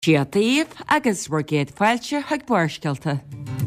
Siadaíomh agus bhar géad fáilte ag buairscealta.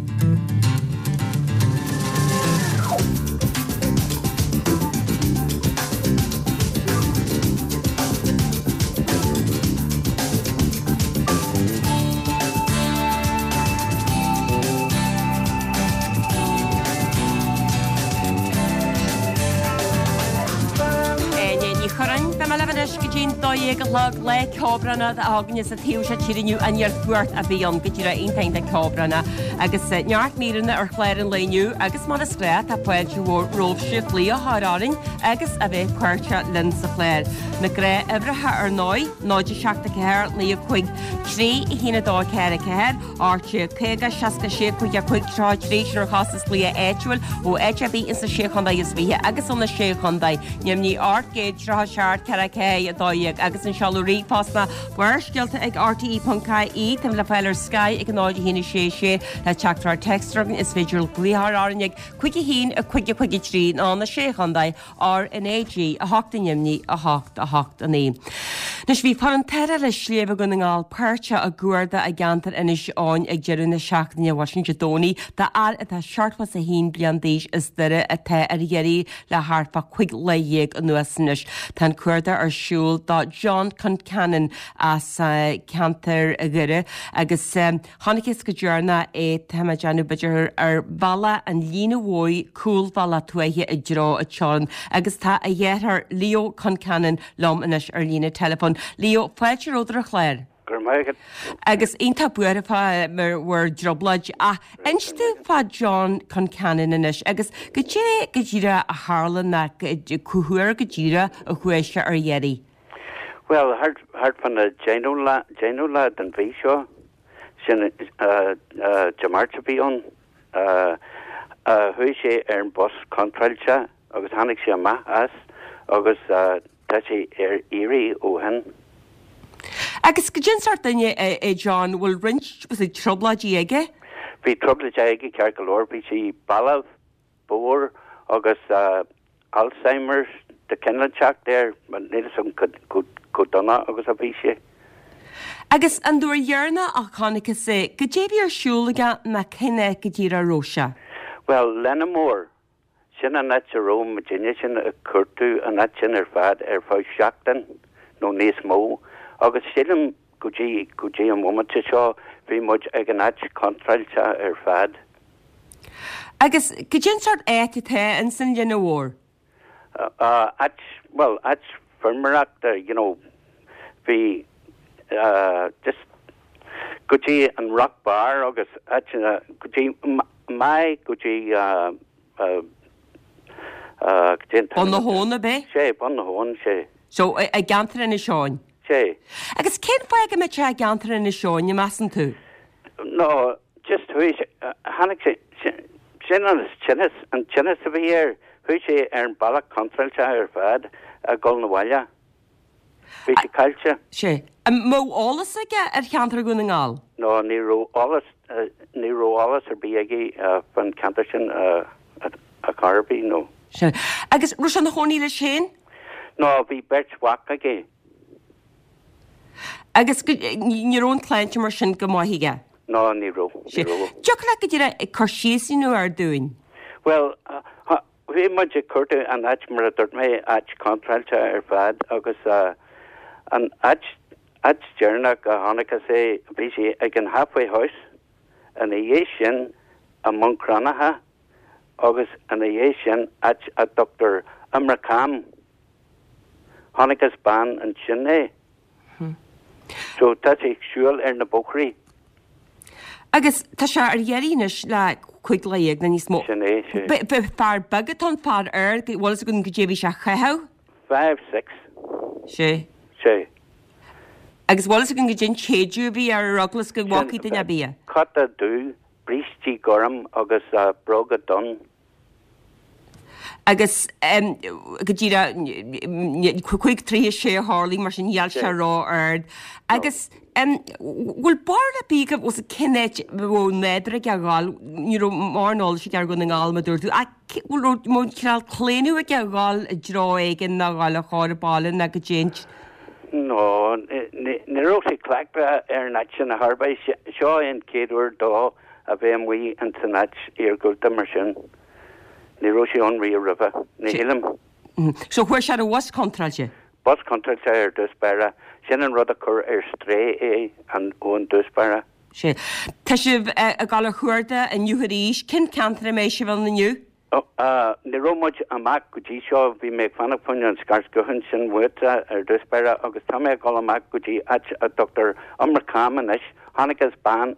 Dóig go lag le cóbranna ágan sa tíú se tíirniu a neartúirt a bhíon go dtíra intain de cóbranna agus neart míranna ar chléir an léniu agus mar a scréat a poidir róbse lí a hárárin agus a bheith cuairte lin sa chléir. Na gré ibrethe ar 9 náidir seachta ceir lí a chuig trí I hína dá ceir a ceir áte chéga seaca sé chuig a chuig trá tríéis ar chasas lí éúil ó éittebí is sa séchandaid is bhíthe agus an na séchandaid neamní art géad trá seart ceir a cé a dóig agus an sealúí pásna buairscealta ag RTE.caí tam le feilir Sky ag an náid hína sé le teachtar textragan is féidir glíthar árinnig chuig hín a chuige trí ná na séchandaid ar in AG a hachtaimní a hacht a ní. Nus bhí par an teire le sléomh go ngáil páirte a gúirda a gantar inis áin ag dearú na seachtaine Washington Dóní tá al a tá seartmas a hín blian díis is dure a the ar dhéirí le harpa chuig le dhéag an nuasanis tá cuairda ar siúl dá John Concannon as cantar a gure agus tháinig go dúrna é taimeanú beidir ar balla an lína bhóid cúil balla tuaithe i drá a teán agus tá a dhéar Leo Concannon lom inis ar lína telefón. Leo, fáilte ródar a chléir? Agus onanta buir fá mar droblaid a inste fá John Concannon inis agus go dé go ddíra a hálan na cuahuair go ddíra a chuéise ar dhéirí. Well, hard fan a Janula den bhí seo sin Jamarta bhí an hui sé ar an bus contrailte agus tháinig sé amach as agus tá sé ar éirí ó hen. Agus go djinstart daine John bhfuil rint was troblaid aige? Bhí troblaid aige cear go leor bhí sí bailh bór agus Alzheimer's de Kenneteach there man níl som go donna agus a bhí sé. Agus an dúir dhearna a chánig sé go débí ar siúlaga na cinenne go dtír a róise? Well, lena mór sin an net a Rome Virginia sin a curtú a net sin ar fad ar fá seachtain nó níos mó agus sílim go dtí an momenta seo bhí muid ag an net contrailte ar fad. Agus go djinstart éitithe an san dhéana mhór? At firmerach bhí just go dtí an rock bar agus go dtí mai go dtí on na hóna be? Sé, on na hón sé. So a gantar in seáin? Sé. Agus cén fá go me te a gantar in seáin na measan tú? No, just hui hannig sin an tinnis a bhí ar hui sé ar an bailach contrailte ar fad a gol na bhaile. Bhí sé cailte. Sé. Mó álas aige ar cheantar go na ngáil? No, ní ró álas ar bí aige fan cantar sin a carbí, no. Sé. Agus rús an na hóní le sin? No, bhí bert wach aige. Agus nírón cléinte mar sin go maithige? No, ní ró. Deoch le go dtíra cosisiú ar dúin? Well, bhí muid curta an ait mar a dúirt mé ait contrailte ar fad agus an ait dearnach a tháinig sé bhí sé ag an halfway house an a dhé sin a Moncranatha agus an a dhé sin ait a Dr. Amrakam tháinig ban an sinné. So tá sé siúil ar na bóchraí. Agus tá se ar dhéirínis le chuig léag na níos mó. Sinné. Fear bagatón fád bhil a gon go débhí se chethe? 5-6. Sé. Sé. Agus bhil a gon go djin chéadú bhí ar ruglas go bhhaí duine bí? Cata dú, bristí goram agus broga don. Agus go dtíra chuig trí sé hálíí mar sin dheal se rá ard. Agus bhfuil bar a bí was a cinnéit bh néidir a gáil ní mánáil sé gar go na gáil dúirú. Bhfuil mó ceall cléanú a gáil a drá igen na gáil a cháir ballin a go déint. No, Nirosi Clactra Nation a Harby Shaw and Kadur Daw a BMW and Sanach Eargul Demersion Nirosi on Rio River Nihilum. So where shall was contract? Bus contract er Duspara, Shannon Rodacur Stray and Owen Duspara. She Tashiv a gala huerda and you had each kin canter meisha on the new? Niro much a Mac Guji Shaw we make fan of Punyan Scars Gohunson with Duspara August Tame Gola Mac Guji at Dr. Ummerkamanish, Hanukkah's ban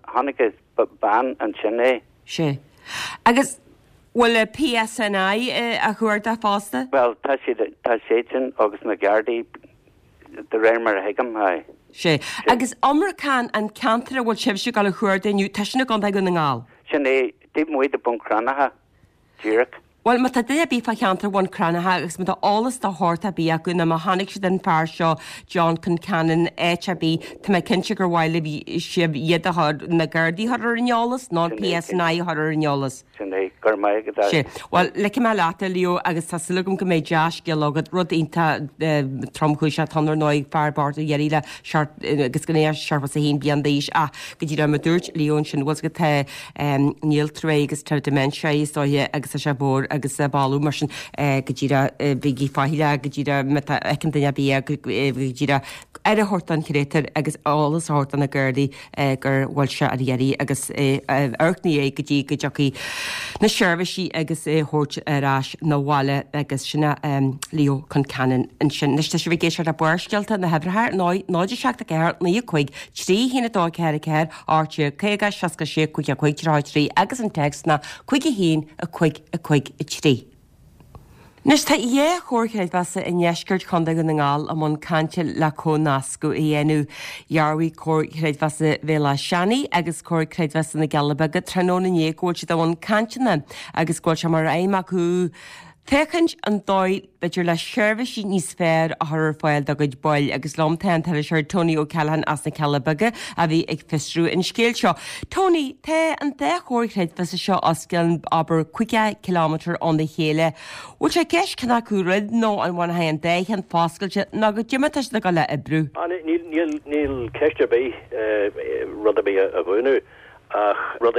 and Chennai. She. I guess. Well, PSNI a chuirda fásta? Well, Tashitin, August McGardy, the Reimer Higam High. She. Agus American and Cantra will chivshu gal a chuirda new Tashina Gonta Gunningal. Shane, Tim Wade upon Cranaha, Jirk. Well, ma tadea bí fa cheantar one cranaha agus ma alles da horta bí a guna ma hanig si den par seo John Concannon HB ta ma kinse gur waile bí sib yeda had na gardi had in yolas non PSNI had in yolas. Shane, gur mai gada. Well, leki ma lata Leo agus ta silugum go me Josh gelogad rud inta tromchuisha tanner noi far barta yerila shart agus gna sharp was a hin bian deish gidira ma durt Leon sin was go te Neil Trey agus te dementia is do ye agus a shabor agus balú mar sin gidira bigi fahila gidira meta ekendina bí gidira a hortan creator agus alles hortan a girdi gur walsha a yeri agus erkni gidi gijaki na service agus hort rash na wale agus sinna Leo Concannon and sin niste se vigéisiir a burskelta na hebrahar náidir seach a ceir na chuig trí hína dá ceir ceir áte céga seaca sé chuig a chuig trí agus an text na chuig a hín a chuig trí. Nes tá é chóirchéid basa in neisgurt chunda go ngáil am an cante le cónasco i dhéanú jarhí chóirchéid basa bhéla seanaí agus chóirchéid basa na Galabaga tróna ní gúilte do an cantena agus gúil se mar éimach chu Fechann an dóid beidir le seirbhís níos fér a thar fáil do goid bail agus lomtain tar seir Tony O'Callaghan as na Calabaga a bhí ag fistrú in scéil seo. Tony, te an de chóirchéid bheits seo oscail aber 5 kilometr an de chéile. Bhil sé ceis cinna cúrid nó an bhain ha an déich an fáscailte ná go diimimeis na go le ibrú. Níl ceiste bé rud a bé a bhúnú ach rud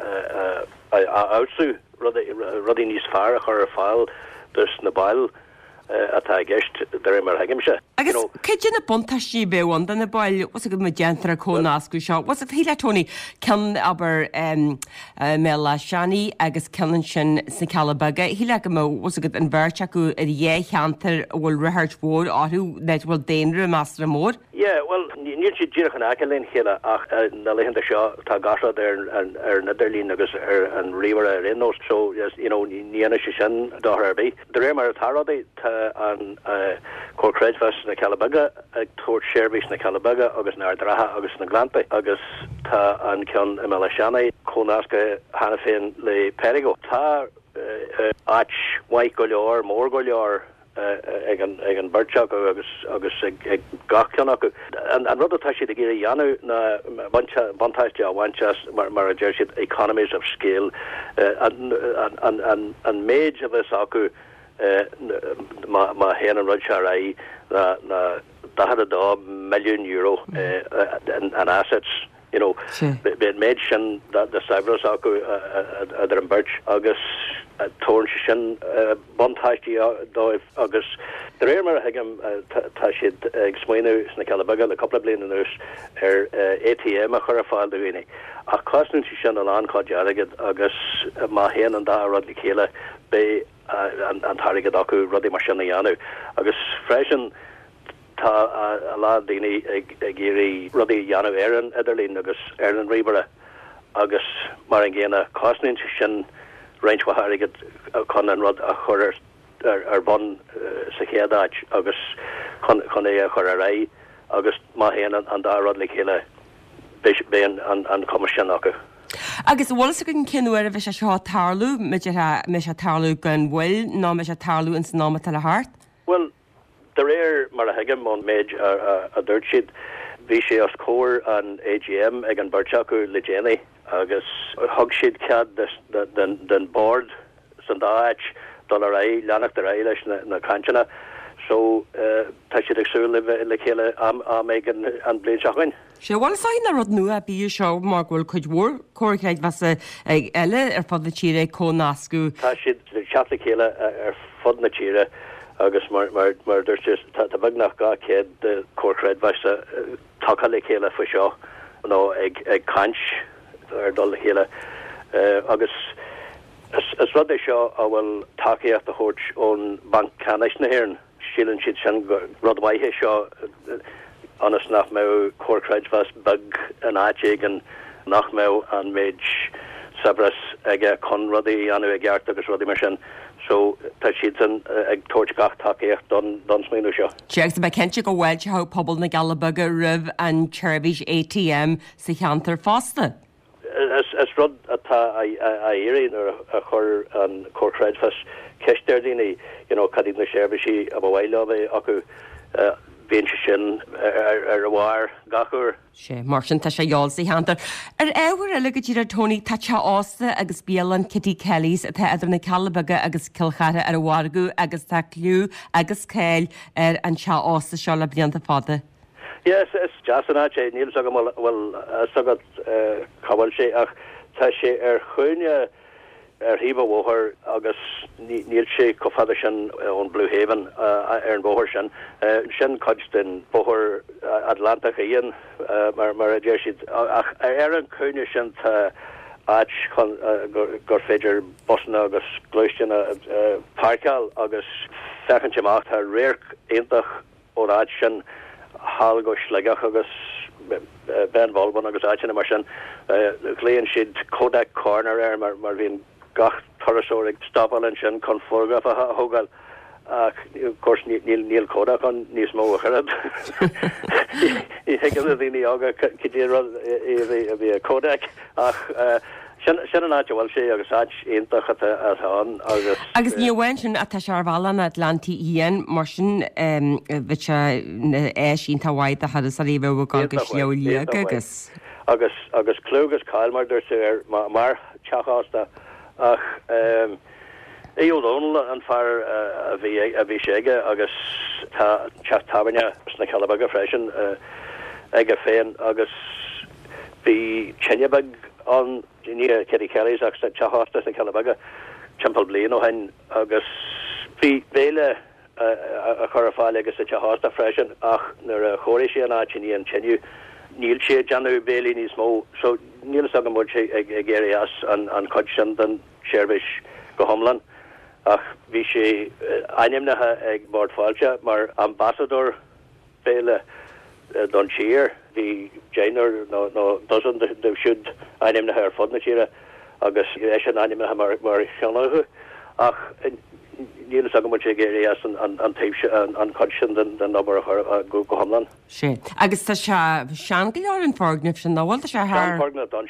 a átsú rudí níos fear a chur fáil dus na bail atá gist de mar haimse. Agus céidir na buntaisí behain den na bail was go gentra cónascu seo. Was a híle Tony cean aber mela seanaí agus cean sin sa Calabaga. Híle go was go an bhirte acu a dhé cheantar bhfuil rithart mór áthú net bhfuil déanra meastra mór? Yeah, well, níl si ddíchan acalín chéile ach na leihananta seo tá gasad ar na Derlín agus ar an riomhar a rénós, so níana si sin dátharbí. De ré mar atárádaí tá an cócréidfas na Calabaga ag tuairt seirbhís na Calabaga agus na Ardratha agus na Glampa agus tá an ceann imile seanaí cónasca hana féin le Perigo. Tá áit mhaith go leor, mór go leor ag an birteach agus ag gachcean acu. An rud atá siad a géire dhéanú na bantáiste a bhainteas mar a deir siad economies of scale an méid a bheits acu má héan an rud se raí na €200 million an assets. Bit méid sin de Cyprus acu ar an birch agus torn sin bontáistí dóibh agus de réir mar hagam tá siad ag smaoinú na Calabaga le coppla bliana nus ar ATM a chur a fáil do bhíine. A cosnú si sin an ancáid dearagad agus má héan an dá rud le chéile bé an tarigad acu rudí mar sinna dhéanú. Agus freisin tá a lá daoine ag géirí rudí dhéanú éan idirlín agus ar an ribere agus mar an ggéana cosnú si sin reininthairigad chun an rud a chur ar bon sa chéadáid agus chun é a chur a raí agus má héan an dá rud le chéile béan an comisian acu. Agus bhil a gon cinúir a bheith se seo tarlú me se tarlú gan bhfuil ná me se tarlú in ná tal a hart? Well, de réir mar a hagam an méid a dúirt siad bhí sé os cóir an AGM ag an birteacu le déanaí agus thug siad cead den board san dáit dul a raí leannach de raí leis na cantena so tá si agsú le chéile am mégan an blian seachain. sé bhil sain a rud nua a bí seo mar ghfuil chuid mhór cóirchaid was ag eile fad na tíre có nascú. Tá siad chatla chéile fod na tíre agus mar dúirte tá bagnach gá céad de cóirchaid was tacha le chéile fa seo nó ag cant dul le chéile agus as rud é seo a bhfuil takeíocht a thuirt ón banc canis na hhéireann sílan siad sin rud maithe seo anas nach mé cóirchaid was bag an áiteig an nach mé an méid sabras ag chun rudaí anú ag gceart agus rudaí mar sin. So tá siad ag tuairt gach takeíocht don smíú seo. Teag ba cente go bhfuil how pobl na Galabaga rih an Turbhís ATM sa cheantar fásta. As rud atá a éiríonn a chur an cóirchaid fas ceistéir daoine cadí na seirbhísí a bhhaile acu bhíonn sin ar a bhhair gachúr. sé mar sin tá sé eáil sa cheantar. Ar éhar eile go dtíar Tony tá te ásta agus bíalan Kitty Kellys atá idir na Calabaga agus cilchara ar a bhhargu agus tá clú agus céil ar an te ásta seo le blianta fada. Yes, it's jasanna sé níl sagam well sagad cabal sé ach tá sé chuine híba bhóthir agus níl sé cofada sin ón Blue Haven ar an bóthir sin coid den bóthir Atlanta íon mar a dé siad ach ar an chuine sin tá áit gur féidir Bosna agus gluistean parcal agus fechan teach tá réir éintach ó áit sin hall go slegach agus Ben Volban agus áitina mar sin léon siad Kodak Corner mar bhíon gach thorasórig stopalin sin chun fórgaf a thugáil ach course níl Kodak an níos mó a charad. Í heicean a dhíine aga cidéad a bhí Kodak ach sin an áte bhfuil sé agus áit éintach an agus ní bhhain sin a tá se ar bhlan na Atlantaí íon mar sin bheit se éisín tá bhaid a chadas a réomh agus leolíag agus clúgus cáilmar dúir sé mar teásta ach éúdónla an fear a bhí séige agus tá tabanne na Calabaga freisin ag a féin agus bhí Chenyabag an ní Kitty Kellys ach teásta na Calabaga timpal blian ó hain agus bhí béle a chur fáil agus a teásta freisin ach nar a choirí sé an áitiní an Chenyu níl sé Janú Bailey níos mó so níl agam mór sé ag géirí as an coid sin den Seirbhís go Homlan ach bhí sé ainimnethe ag bord fáilte mar ambassador béle don tír hí Jainar nó dosan de siúd ainimnethe ar fod na tíre agus é an ainimnethe mar cheannachu ach níl agam sé géirí as an taobse an coid sin den nobar a go Homlan. sé agus tá se sean go leor an fágnah sin nóhfuil se fágna don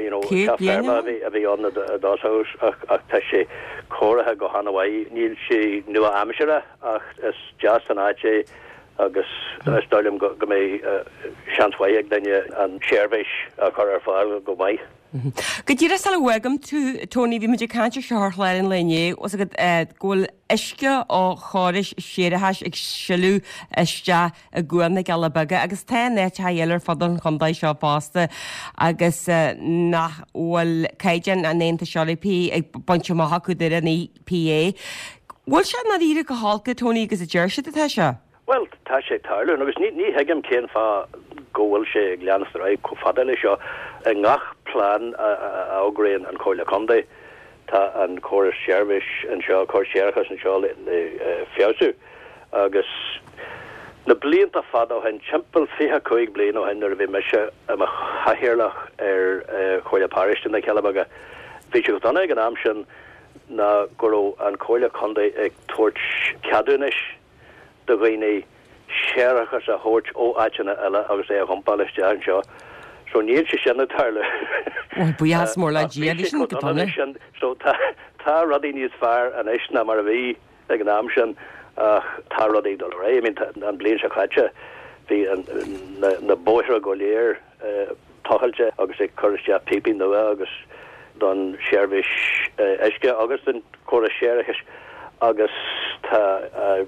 a bhí an dásás ach tá sé cóirithe go Hanhaí níl sé nua amisiire ach is just an áite agus stoilm go mé seanhaí ag daine an Seirbhís a chu ar fáil go maiid. Go dtíra sal bhagam tú Tony bhí muidir cantir seoirléir an léné os go ghfuil isce ó choris séiretheis ag siú iste a gúan na Galabaga agus tá net a dhéalar fadan chundaid seo fásta agus nachhfuil caiidean a néanta seolapí ag bonte maithaú de an PA. Bhfuil se na ríre go hálca Tony agus a deirse a se? Well, tá sé tarlú agus ní heigem céan fá gohfuil sé ag leanastará go fada lei seo a ngach plán ágréin an Comhairle Contae tá an choras Seirbhís an seo choir séarchas an seo le fiosú agus na blianta fada ó hen timpel 25 blian ó hen ar bhí meise a chahirirlach ar Comhairle Parish na Calabaga bhí se go donna ag an am sin na goró an Comhairle Contae ag tuairt ceadúnis do bhíine séarachas a thuirt ó áitina eile agus é a chumpáiste an seo so níl sé sinna tarla. Buías mór le díadí sin go tonna. So tá rudí níos fearr an éisna mar a bhí ag an am sin tá rudí dul ré an blion se chaite hí na bóithre go léir táhailte agus é chuiriste pipí nua agus don Seirbhís eisce agus den choras séarachas agus tá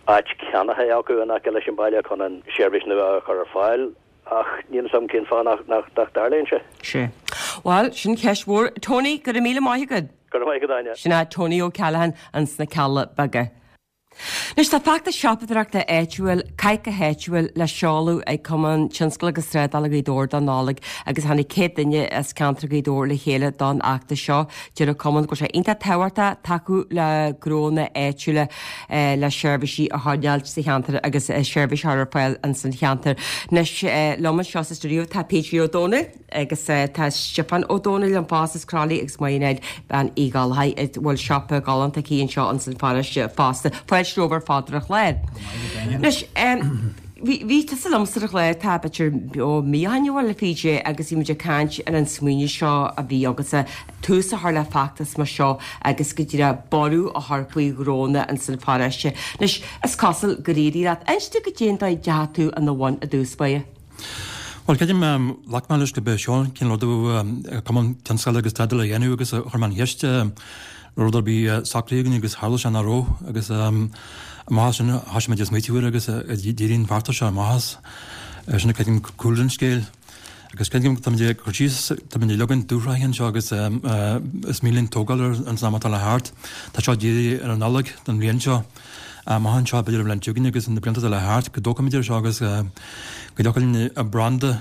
Ach ceanna acu an lei sin bailile chun an séirbhís nu chu ar fáil ach níon sam cinn fá nach darléonn se. Sé. Well, sin ceismór Tony go mí maithegad. Go maiid go daine. Sinna Tony O'Callaghan an sna calla baga. Nus tá fachta seapadraachta éitiúil caiice héitiúil le seáú ag cuman tinscoil agus réad a gaidóir don nálaigh agus hanig cé duine is cantra gaidóir le chéile don achta seo dear a cuman go sé inta tehairta taú le gróna éitiúile le seirbhísí a hánealt sa cheantar agus seirbhís Harpail an san cheantar. Nes loman seo sa stúdiú tá Pétri O'Donnell agus tá Stefan O'Donnell an pásas crálaí agus maiineid ban ígáilthaid bhfuil seapa galanta cíonn seo an san fáiste fásta. Rover fádrach leir. Nus, hí tá salamsarach leir tapatir o míhainehil le fíide agus imiide cáint ar an smuoine seo a bhí agus túsa th le factas mar seo agus go dtí ború a Harpaí gróna an san fáiste. Nus, is cosal go réirí rat einstu go déanta deatú an bhain a dúspaie. Well, cedim lachmáiles go be seán cin lodú cuman tinscail agus tadal a dhéanú agus chuman heiste Rodar bí saclégan agus hála an aró agus máis sin hasisiid just méitiúir agus dírín bharta se máis sinna ceim coolrin scéil agus ceim chutíos tá legan dúraíonn seo agus is mílín tógalir an samata le háart Tá seo díí ar an nálag den rion seo máhan seo beidir le tuúgin agus na blianta le háart go dócamidir seo agus go dochailn a branda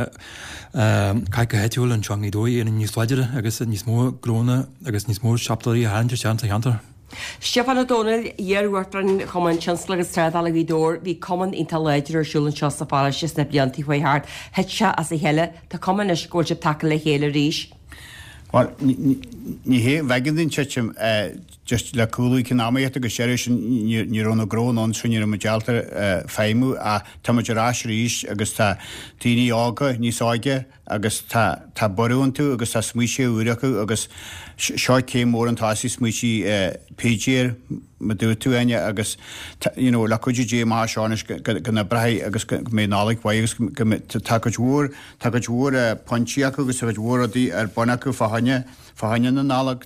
caiice héitiúil an teang í dóí in níos leidir agus níos mó gróna agus níos mó seaptaí a háinte seanta cheantar. Stefan O'Donnell dhearhhairtran chuman tinscoil agus tréadala í dór bhí cuman inta leidir ar siúlann seo sa fáiste na bliantaí chuithart het se as a heile tá cuman is scóilse take le chéile ríis. Well, ní hé vegan tchim just le coolú cin amíocht agus séir sin nírónna grón an sin ar mealtar féimú a táidirrás ríis agus tá daoine ága níosáige agus tá borún tú agus tá smuoise úracha agus seo cé mór an táí smuoisi PGR me dú tú aine agus le chuidir dé má seánis gona breith agus mé nálaigh bhagus takeúór pontíach agus bhóradí ar bunaú fahaine na nálag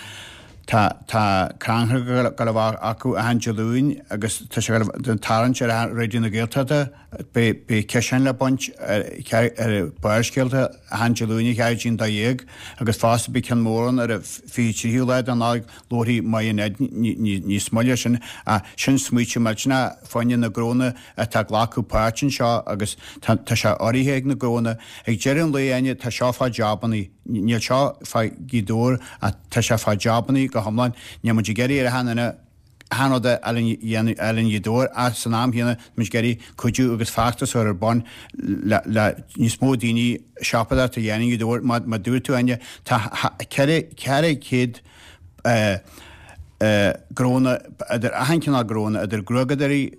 Tá crantha go bh acu a hangelúin agus den tarint ar réidirna ggéaltada be ceisian le buint ar buircéalta a hangelúine cheidín da dhéag agus fásta bí cean móran ar a fítíú leid an ag lóirí maiad ní smoile sin a sin smuoite meilna fáine na gróna a tá ghlaú páirtin seo agus tá se oríthe na gróna ag dearan le aine tá seo fá jobbaní níl seo fá gidóir a tá se fá jobbaní go hamláin nemuidir geirí ar a hanada Ellen Yedor a san náam híanana mis geirí chuidú agus factas ar bon le níos mó daoine seapada a dhéanaine Yedor má dúir tú aine tá ceire céad gróna idir ahancinná gróna idir grugadarí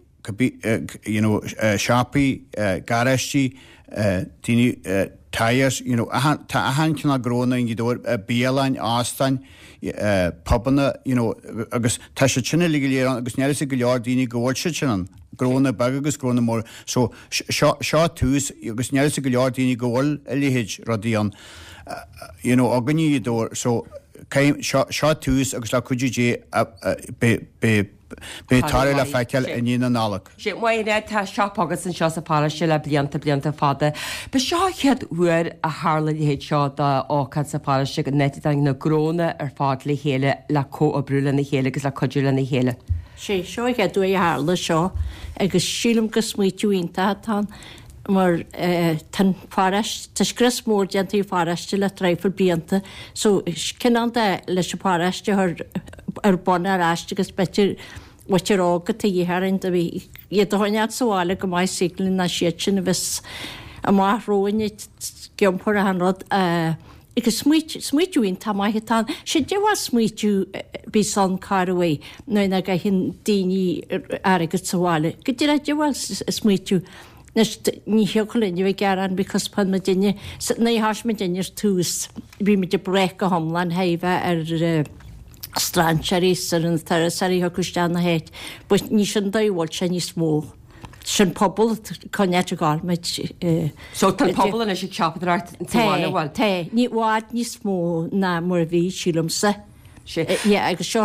seapaí garistí daoine tires, tá ahancinná gróna in Yedor Bíalain Ástein pobanna agus tá sé sinna ligiléan agus neir go leor daoine gohil se sinan gróna bag agus gróna mór so seo túús agus neir go leor daoine gohil lihéid rodíon aganí dór so seo túús agus le chuidir be tar le feiceil in íana nálaach. sé maiine tá seop agus an seo sa páiste le blianta fada. Ba seo chead uair a hála héad seo ácad sa páiste go netí na gróna ar fád le chéile le có a brúla na chéile agus le codúla na chéile. sé seo chead dú hála seo agus sílam go smuitiúínta tá mar tan fáist tá scris mór deantaí fáiste le treifar blianta so cinan leis se páiste ar bonna aráiste agus betir watir ága tá dhéhaint a bhí iad háinead sála go mai siglan na siad sin a bheits a máthróin geampur a hanrad agus smuitiúin tá maithe tá sé deha smuitiú bí san carhé nó na ga hin daoine agus sála go dtí a deha smuitiú ní heolinn bh gearan because pan me dinne na háis me dinneir túús bhí me de brec a homlan heimh ar strandseéis ar an theraí thucusteán na héit, bu ní sin dahil sé ní smó. Sin pobl connet gáid So tan pobl in sé chopadracht Tá ní bhád ní smó ná mar bhí sílamsa agus seo le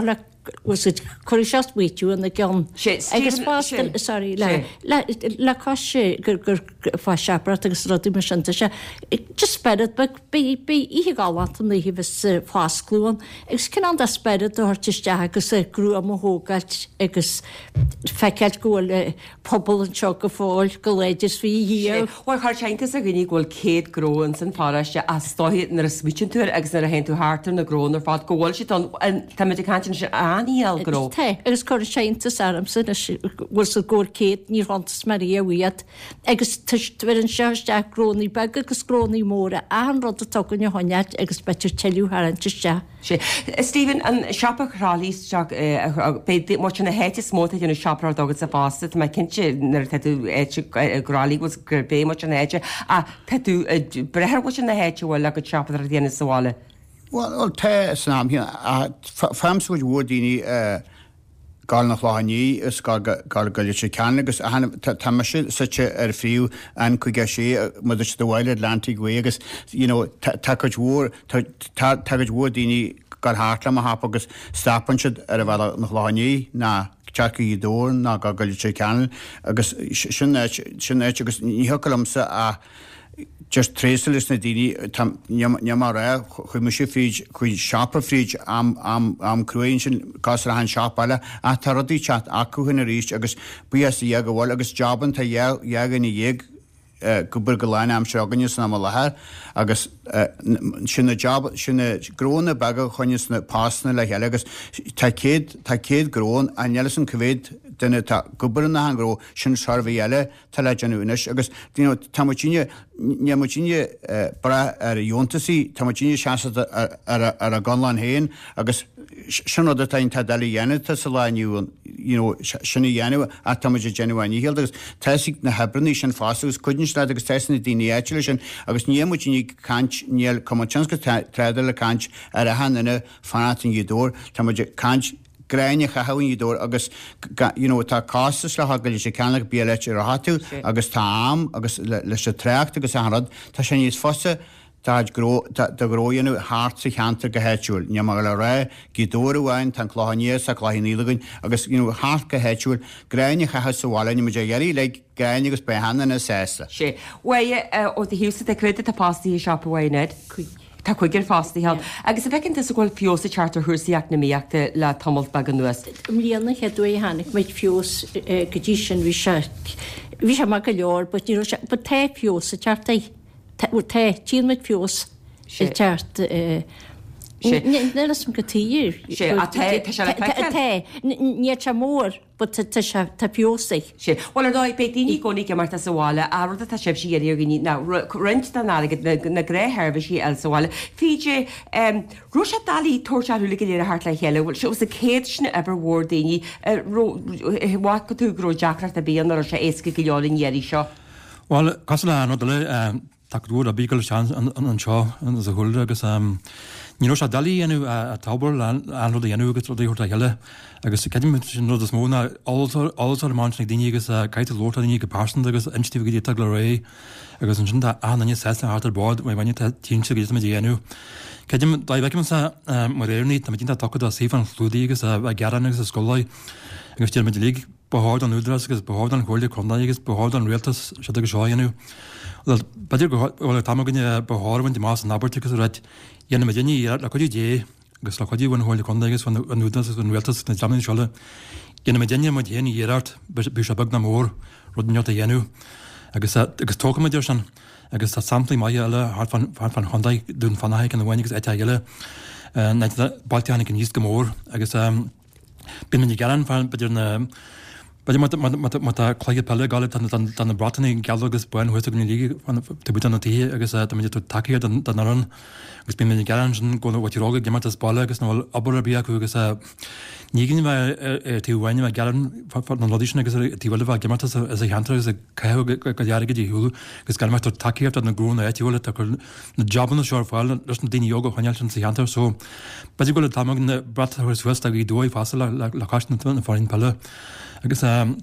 was it choisteach muitiú an na gan. Agus fástal, sorry, le cosise gur fá seaprat agus rodí mar sinnta se. Just sperad, bí ihe gálantam na híhs fásclúan. Agus cin an da sperad a hortisteach agus grú am hógailt agus feiceil góil pobl an seo go fáil go léidir fí híar. War charteintas a gynni góil céad gróin san fáraiste a stohi nar a smúintúir agus nar a hen tú hátar na grón ar fád gohil si tá me cantin se aníal gró. Te, agus chuir seintas aramsa bhfuil sa góir céad ní rantas marí a bhuiad agus tuistir an seisteach grónaí bag agus grónaí móra an rud a tugann hoinead agus betir teú haanta se. Stephen, an siapa chrálís mar na héite smóta dionú siapar dogad sa básta, mai cinse nar teú grálí was gur bé mar an héite a teú brethir was na héite bhil le go siapar a dhéana sáile. Well, te snam hier famsúid bhdíine gáil nach láhaní is gáil goile sé ceanna agus táise sute ar fríú an chuige sé mu do bhile Atlantic Way agus takeid mhór daoine gáil hála a hapa agus stapanseid ar a bhile nach láhaní ná teacha í dór ná gá goile sé ceanna agus sin agus níthcalamsa a just trésil is na daoine neamar rá chu mu sé fríd chuid seapa fríd am cruin sin cos a an seapáile a tar rodí chat acuhanna ríist agus buas a dhéag bhil agus jobban tá dheagan i dhéag gubur go láin am segannis na lethir agus sinna gróna bag chuine na pásna le heile agus tá céad grón a nealasan covéid duna tá gubur na angró sin sarbhí eile tá le genúis agus tamtíine bra ar jóntaí tamtíine seaasa ar a ganláin héin agus sin a tain tá dalí dhéana tá sa láinú sinna dhéanú a tamide genuáin héal agus teigh na hebranní sin fásagus chuidin le agus teisna daoine éitiile sin agus nímutíní cant níl comchanska treidir le cant ar a hanna fanatin dór táidir cant gréine chahain í dór agus tá cástas le hagail sé ceannach bíaleit ar a hatú agus tá am agus leis a trécht agus anrad tá sé níos fosa gróanú háart sa cheantar go héitiúil, neamar le ré gidóhhain tan chláníos a chláílagann agus háart go héitiúil gréine chathe sáile mu dhéirí le gréine agus behanana na sésta. sé Waie ó d hiúsa a chuide a pástaí seapahhained. Tá chuigur fástaíhall. Agus a bhecinn is bhil fios a chartar thusaíach na míachta le tamalt bag an nuas. Mlíanana cheadú hanig meid fios go dtí sin bhí se mar go leor, ba té fios a chartaí. Te tíad meid fios sé teart nelas go tíir ní se mór tá fiosig. sé Well dá be daoine gcónig mar sáile áda tá sib sí ar gní ná rint nágad na gréthbh sí el sáile. Fíide ru se dalí tuairteúla go léir a hart le heile, bhil se a céad sinna eber mór daoine bhá go tú gró deachrat a bíon ar sé éca go leálainn éirí seo. Well, cos le an le takúr a bígal an seo an a thuúil agus ní se dalí anú a tabbar an anú agus ruúirt a heile agus ceim sin nó móna átar mána daine agus caiite lóta daine go pásan agus intíh dí tag le ré agus an sin aní 16 hátar bád mai bhaine tíse go déanú. Ceim bheice sa mar réirní tá dínta tugad a sífan slúdaí agus a gearan agus a scólaid agus tí me lí beád an údras agus beád an choirde chuna agus beád an réaltas se go seoanú. Beidir gohfuil tamganine beáhain de más nabartgus réit dhéanana me déine le chuidí dé agus le chuidí bhain háil chuna agus an údas an réaltas na deamna seola. Dhéanana me déine mar dhéana dhéart bu se bag na mór rudne a dhéanú agus tócha idir san agus tá samplaí mai eile fan Hondaid dún fannaigh an bhhaine agus éite eile balteanna níos go mór agus bin man gearan fan beidir na But mata chléige pelle gal dan na bratainna gealagus buin huiiste go lí bu an tí agus tú takeíir den an agus bí mé garan go bhtírága gemar as bailile agus nóil abbarbí acu agus níginn bheith tíhhaine me garan na lodíisina agus tíhile bh gemar as a cheantar agus go dearige dí húú gus gan tú takeíir na grúna étíhile chu na jobban na seoir fáil leis na daine joga chuineil san sa cheantar so beidir go le tam na bratair suasta í dóí fása le caiisna na fáin pelle. Agus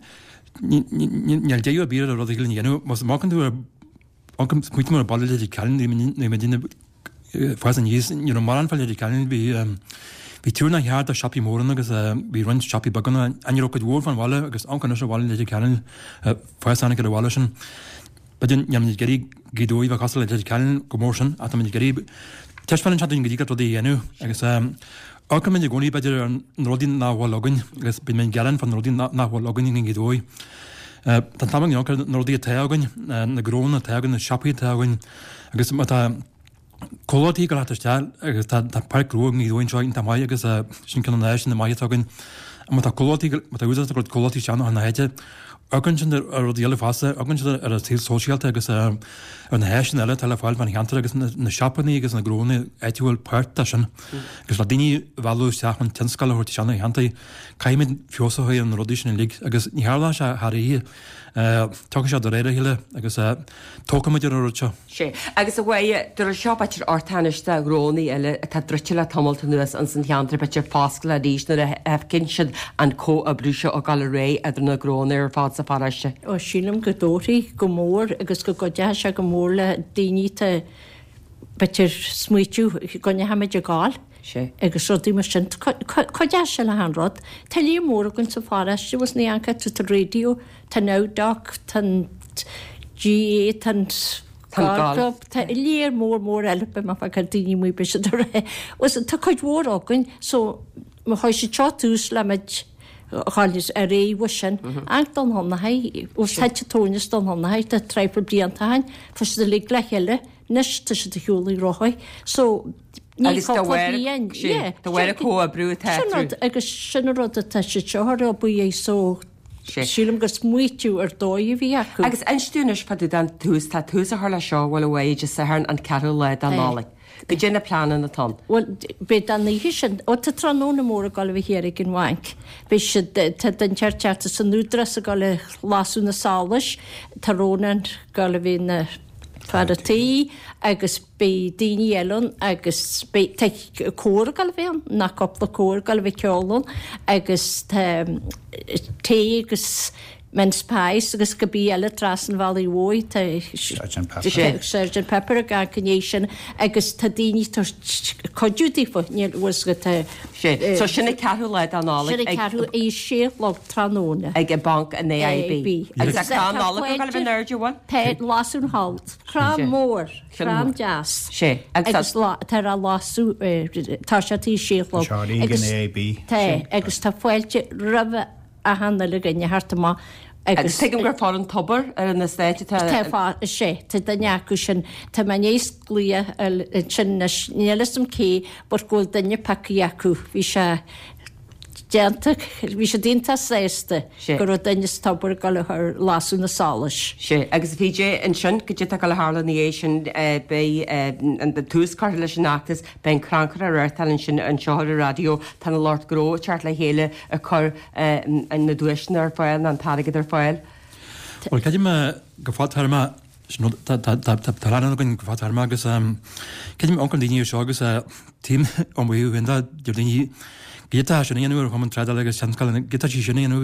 níl déú a bí a rodíil dhéanú, mas mácan tú muit mar a ballile í cean dine fá an níos mar anfáil í cean bhí Bhí túna heart a shoppi mórna agus bhí run shoppi bagana an rockid bhór fan bhile agus ancan se bhil leidir cean fesanna go bhile sin. Badin neam geí gidóí bh casal leidir cean gomórsin a geí teisfan chatún godí go dhéanú agus ácha mé gcóí beidir an rodín náhil logan agus bin mé gean fan rodín náhil logan in gidói. Tá tam anchar nóí teagain na gróna tegan na shoppaí teagain agus cholatí go láteiste agus tá parkrú í dúin tá mai agus sin can éis na maitágan tá cholatí ús go cholatí seanna an na héide agan sin ar rodíile fása agan ar a tí sosiálta agus an héisisin eile tal fáil van cheantar agus na shoppaí agus na gróna éitiúil páirta sin agus le daoine bhú seachman tinscail chuirtí seanna cheantaí caiimid fiosaí an rodí sin lí agus níhallá se haí tu se do réire hiile agus tócamidir ruúte. sé agus a bhhaid dur seopaitir orthaiste grónaí eile tá driteile tamilta nuas an san cheantar beitir fáscail a ríis na hefcin siad an có a brúise ó gal ré idir na gróna ar fád sa fáiste. Ó sílam go dóirí go mór agus go de se go mór le daoine beitir smuitiú gonne haimiid a gáil. agus rodí mar sin chuide se le hanrod, Tá lí mór gon sa fáiste was ní ancha tu a réo tá nádach tan GA tan Tá léir mór eilepe má fa daoine mú be ré. Tá chuid mór ágann so má chuid sé teús le meid cháis a réhha sin ag don honnahaid ó teite tónas don honnahaid a treipur bliantahain fa de lí le heile nes tu se de hiúlaí roihaid so agus bhfuir có a brú agus sinna rud a teise teir a bu é só sílam gur smuitiú ar dói bhí acu. Agus einstúnis pa den túús tá túús a th le seo bhfuil bhhaid san an ceú le an nála. Go dénne planan atá. Well be an hí sin ó tá tróna mór a gal bh héir gin bhainc. Bé si den teirteartta san núdras a gal le lasú na sálas tarónan gal bhí na fadatí agus be daoine eilun agus cóir gal bhéan na copla cóir gal bheith ceolún agus té agus men spáis agus go bí eile trasan bhí bhóid Sgt Pepper a gan Canation agus tá daoine coidútífa níos go sé. So sinna ceú le an nála ceú é sé le tróna ag bank an AIB. Agus nála bh neirdúhain? Tá lásún halt. Chrám mór chrám deas. sé agus tar a lású tá se tí sé AIB. Tá agus tá foiilte rabh a hanna le gannne hartama agus tem gur fá an tobar ar na stéite sé Tá daneacu sin tá man ééis glia sin nílasm cé bor ggóil danne paci acu hí se déanta bhí sé dínta séiste gur danne tobar gal ar lasú na sálas. sé agus bhíé an sin go dtí go le hála ní sin be an de túúscar leis sin nachtas ben crancar a réirtalinn sin an seoir radio tána Lord Gró teart le héile a chur an na dúisna ar fáil an tarigad ar fáil. Well caidim go fátarma talán gon go fátarma agus caidim ancan daoine seo agus tím an bhú hinda de daoine Gita sin inú chum an tredal agus seancail gita sí sin inú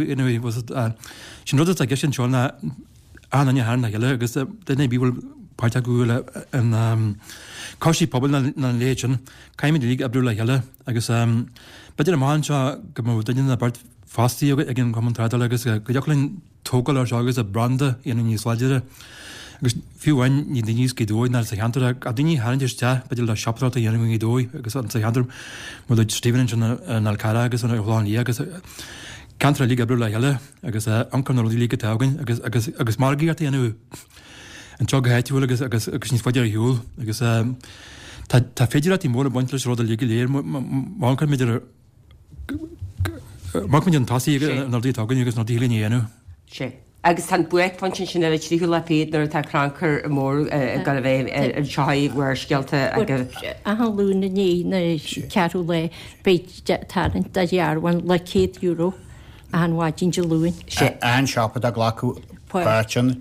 sin rud a g sin seánna an hána heile agus denna bíhfuil páirte goúile an cosí pobl na léin caiimi lí a brúla heile agus beidir a máin seo go mó daine na bart fátíí ag gin chum an tredal agus go deachlinn tógal ar segus a branda ina níosláideire. agus fiúhain ní níos dóid na sa cheantar a daoine háinte beidir le siopráta dhéanamh í dói agus an sa cheantar mu Stephen an Alcara agus an bháin lí agus cantra lí a brú le heile agus ancan lí lí tegann agus margaíart dhéanamh an teo héitiúil agus ní fáidir hiúil agus tá féidir í mór baintlas rád a lí léir mácar méidir má an tasí nardí tagann agus nó dílíní dhéanú. sé. Agus tan buic fan sin sinna tríú le féad nar tá crancar mór gal bhéh an seáhhar scealta a lúna ní na ceú le beit talent a dhearhain le €100 a an bháidín de lúin. sé an seoppa a ghlacu páirtin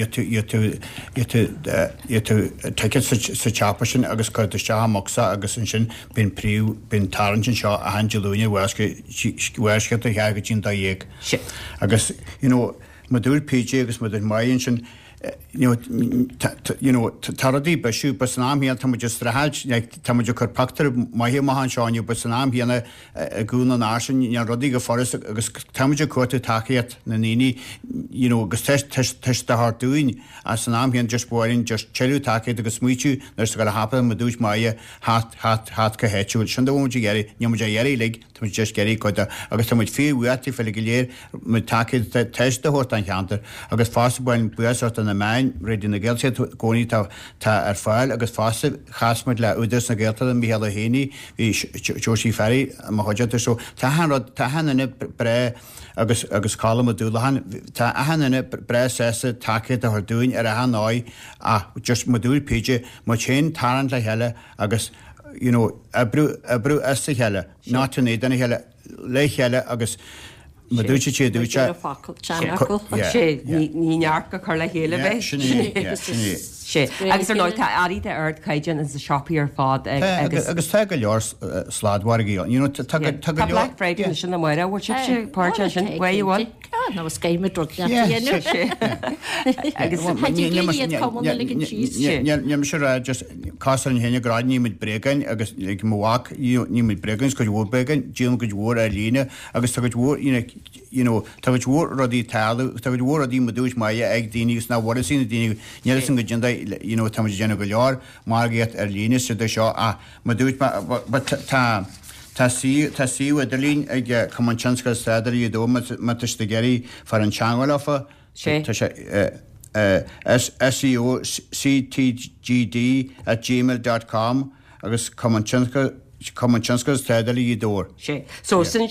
tuice sa teapa sin agus chuirta seaachsa agus an sin bin príú bin taran sin seo a an deúine bhhaisce a heagatín dá dhéag. agus ma dúr PG agus mu maionn sin taradí beisiú bas nám híal tam just rahal tam chu pactar maihí mahan seáinú bas nám híanana gúna násin rodí go forras agus tamidir cuata takeíad na níní agus teiste hartúin a san nám hían just bóirn just cheú takeid agus muitiú nurs go hapa ma dúis maia hat go héúil sin bhúidir geirí nemuid dhéirí le tam just geirí coide agus tamid fiúhhuií fel go léir mu takeid teiste hort an cheantar agus fásabain buart na main réidir na geilse gcóí tá ar fáil agus fása chasmuid le údas na ggéalta an bhíhéal a héine hí Joí Ferry a hoidir so táhanana bre agus cálam a dúlahan tá ahanana bre sésa takeid a dúin ar a hanáid a just modúil péide má chéin tarrant le heile agus abrú esta heile nátané denna heile le heile agus ma dúte sé dúte níneart go chuir le héile bheith sé agus ar náid arí de ard caiidean is a shopí ar fád agus te go leor sládhhar í Black Friday sin na mara bhir sé páirte sin bhil ná céime dro Neim se just cáan héine gráidní mit bregain agus mhaach ní bregains go bhbegain díal go dhór a líine agus tu dhór tá dhór rodí talú tá dhór a dí ma dúis mai ag daoine ná bhra sína daine ne san go denda tá déanana go leor margéat ar líine se de seo a ma dúis Tá síú a lín ag cummanseansca staidir í dó matiste geirí far an teangáilfa SEO@gmail.com agus cummanseansca staidir í dór. sé so sin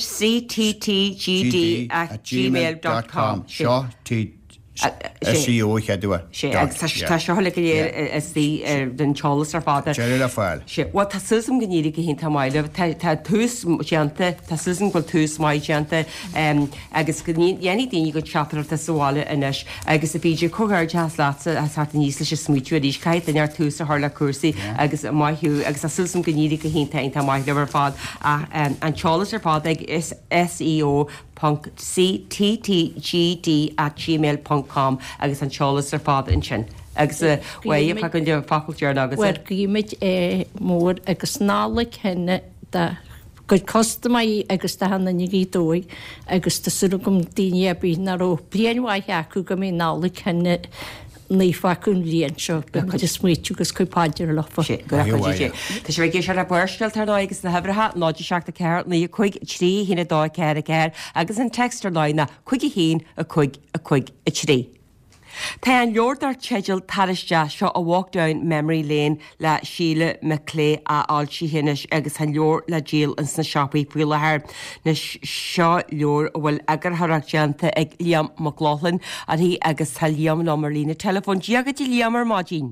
cttgd@gmail.com seo SEO cheadúa sé tá se thola go léir is den teolalas ar fáda le fáil. sé bhil tá susam go níí go hén támáile tá túús seanta tá susan goil túús mai seanta agus go dhéanaine daoine go teatar tá sáile inis agus a bhíidir chugáir teas lása a tá níos lei smúitiú a ríos caiit in ar túús a thla cuasaí agus maithú agus a susam go níí go hén tá máile ar fád an teolalas ar fád ag is SEO.cttgd@gmail.com agus an teolalas ar fád in sin. agus bhfuil fe gon de facultear agus. Bhfuir gíimiid mór agus nála henne go costamí agus de hanna ní dóig agus tá suú gom daine bí naró blianmhaith acu go mí nála henne ní faún líon seo go smuitiúgus chuipáidir lefa sé Tá sé bh sé le buirstal tar agus na hebrethe náidir seach a ceir na chuig trí hína dá ceir a ceir agus an textar leina chuig a hín a chuig a trí. Tá an leordar teideal tariste seo a Walkdown Memory Lane le Sheila McClay a Alsí Hinnis agus an leor le díal in sna sipaí puilethair na seo leor bhfuil agarthreaachteanta ag Liam McLaughlin a hí agus tá Liam nómar lína telefón diagadtí Liamar mádín.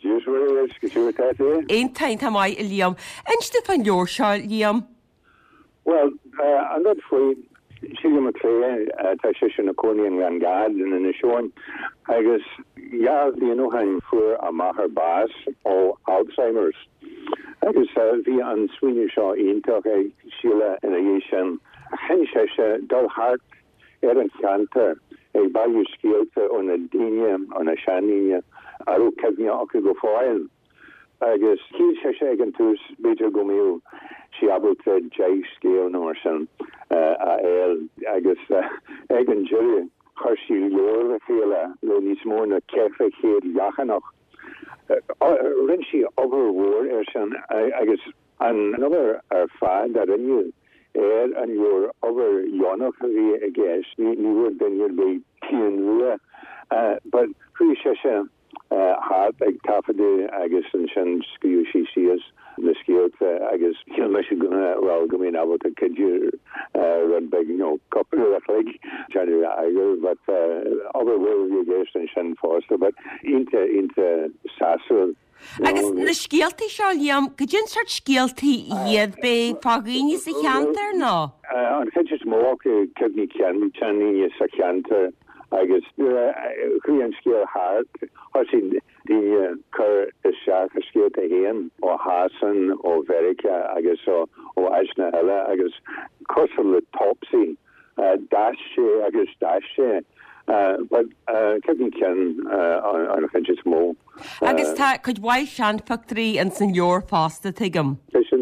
Éon tain tá mai i Liam. Einste fan leor seo Liam? Well, an dat foi Sheila McClay tá sé sin na cóíon gan gad in seoin agus die nóhain fuair a mahar bás ó Alzheimer's. Agus bhí an swinine seo ionintach ag Sheila in a dhé sin a hen se dul hart ar an cheanta ag bailú scéalte ó na daine ó na seaníine arú cefne acu go fáil. Agus hí se ag an tús beidir go míú si abulte deis scéal nóir sin a éil agus ag an jury chuirsí leor a chéile le níos mór na cefa chéad leachanach. Rinn si overhór sin agus an another ar fad ar aniu an leor over Jonach a bhí a gceis ní bhfuil daine be tían rua but chuí se hart ag tafadé agus an sin sciú sí sias na scéalt agus me se gona well go mén abot a kidú run beg couple leg January aiger but other way an sin foster but inte sasu. Agus na scialtaí seo Liam go dtinn sort scialtaí iad be pagíní sa cheantar ná? An fe mó cefní ceanní sa cheantar agus chuan scéal hart sin die chur is seach a scéalt a héan ó Hasan ó Verica agus ó Aisna eile agus cosal le topsy dash sé agus dash sé but Kevin Ken on a hedges mo. Agus tá chud bhaid sean factory an san leor fásta tuigem.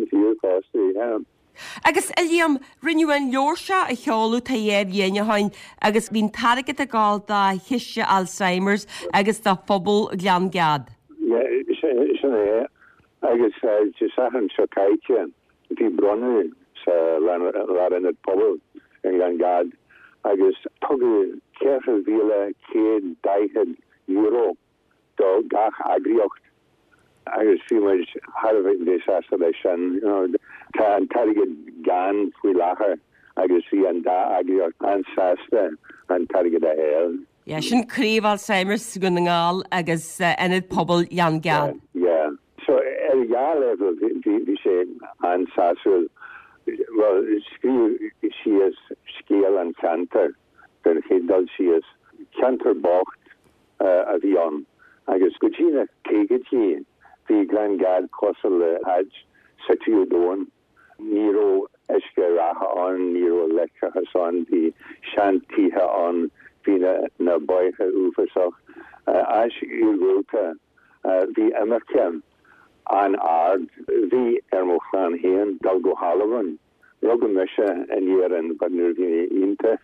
Agus Iliam rinneúin leor se a cheolú tá dhéh dhéanaáin agus bhín targad a gáil dá hiise Alzheimer's agus tá phobal glean gad. Sin agus sachan se caiite hí brunne sa lárinad pobl in glean gad agus tugu €4,000 do gach agriocht. Agus fi Harvard desasation, tá an target gan fwy lachar agus fi an da agriocht an sasta an target a hel. Yeah, sin críomh Alzheimer's gon ngáil agus enid pobl Jan Gad. Yeah. So ga level vi sé an sasul well si is scale an canter den hedal si is canter bocht a vi an agus gojina kegetji vi Glen Gad kosel haj setu doon niro eske raha on niro lecha hasan vi shantiha on vina na boyha uversach as urota vi American an ard vi ermochan heen dalgo halavan rugga mesha en yeran but nurvini inte